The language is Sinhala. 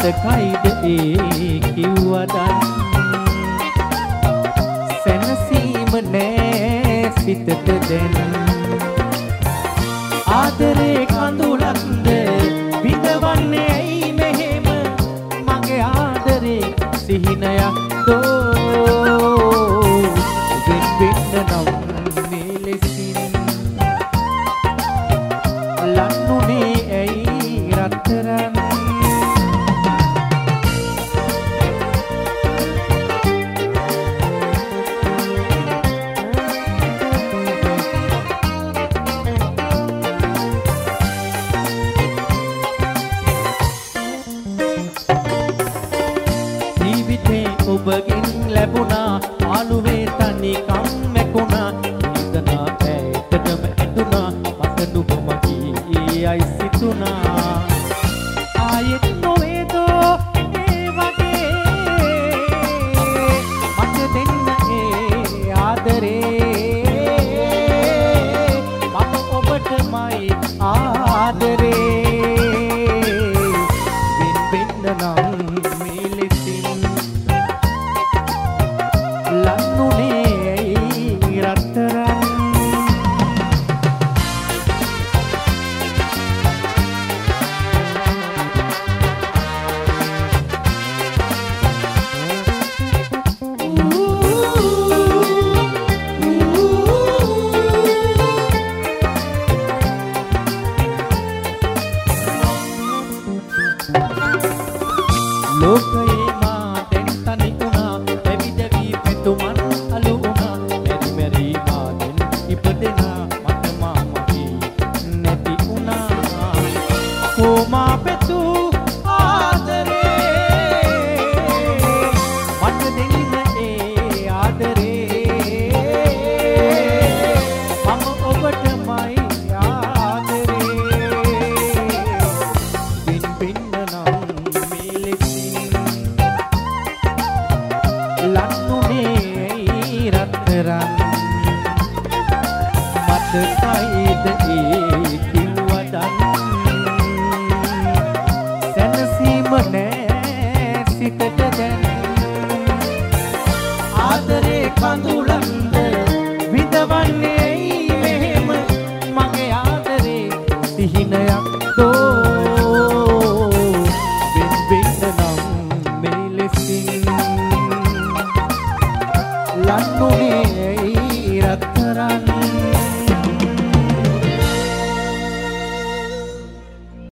මතකයිද ඒ කිව්වදන් සැනසීම නෑ සිතට දැන් ආදරේ කඳුලක්ද විඳවන්නේ ඇයි මෙහෙම මගේ ආදරේ සිහිනයක් දෝ වෙන්න නම් මේ ලෙසින් ලන්නුනේ ඇයි රත්තරන් ඔබගෙන් ලැබුණා ආලුවේ තනිකම් මැකුණා ඉතනා ඇටටම ඇඳුණා මට නුඹ මගේ අයි සිතුණා ආයෙත් නොවේදෝ ඒ වගේ මට දෙන්න ඒ ආදරේ මම ඔබටමයි ආදරේ වෙන්න නම් මේ ලෙසින් ලන්නුනේ රත්තරන් ලෝකයේ මා දැන් තනි වුණා පැවිද වී පැතුමන් අලු වුණා මෙරි මෙරි මානෙන් ඉපදෙනා මට මාමගේ නැති වුණා කොමා පෙතු ආදරේ මට දෙන්න ඒ ආදරේ මම ඔබටමයි ආදරේ පින් ලන්නුනේ රත්තරන් මතකයිද ඒ කිව්වදන් සැනසීම නෑ සිතට දැන් ආදරේ කඳුලන්ද විඳවන්නේ ඇයි මෙහෙම මගේ ආදරේ සිහිනයක් දෝ වෙන්න නම් මේ ලෙසින් ලන්නුනේ රත්තරන්